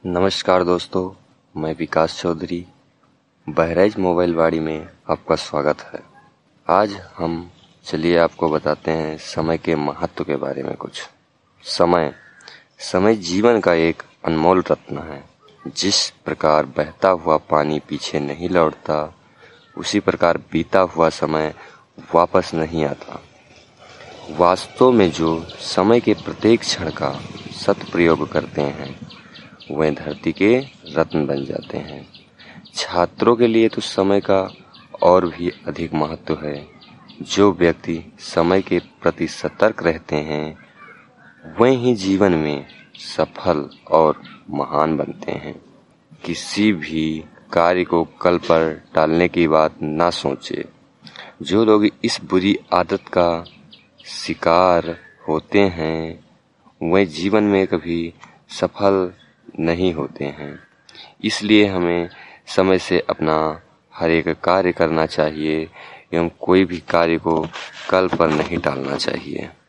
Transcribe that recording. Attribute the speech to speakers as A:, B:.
A: नमस्कार दोस्तों, मैं विकास चौधरी बहराइच मोबाइल वाड़ी में आपका स्वागत है। आज हम चलिए आपको बताते हैं समय के महत्व के बारे में कुछ। समय जीवन का एक अनमोल रत्न है। जिस प्रकार बहता हुआ पानी पीछे नहीं लौटता, उसी प्रकार बीता हुआ समय वापस नहीं आता। वास्तव में जो समय के प्रत्येक क्षण का सदप्रयोग करते हैं वे धरती के रत्न बन जाते हैं। छात्रों के लिए तो समय का और भी अधिक महत्व है। जो व्यक्ति समय के प्रति सतर्क रहते हैं वे ही जीवन में सफल और महान बनते हैं। किसी भी कार्य को कल पर टालने की बात ना सोचे। जो लोग इस बुरी आदत का शिकार होते हैं वे जीवन में कभी सफल नहीं होते हैं। इसलिए हमें समय से अपना हर एक कार्य करना चाहिए एवं कोई भी कार्य को कल पर नहीं टालना चाहिए।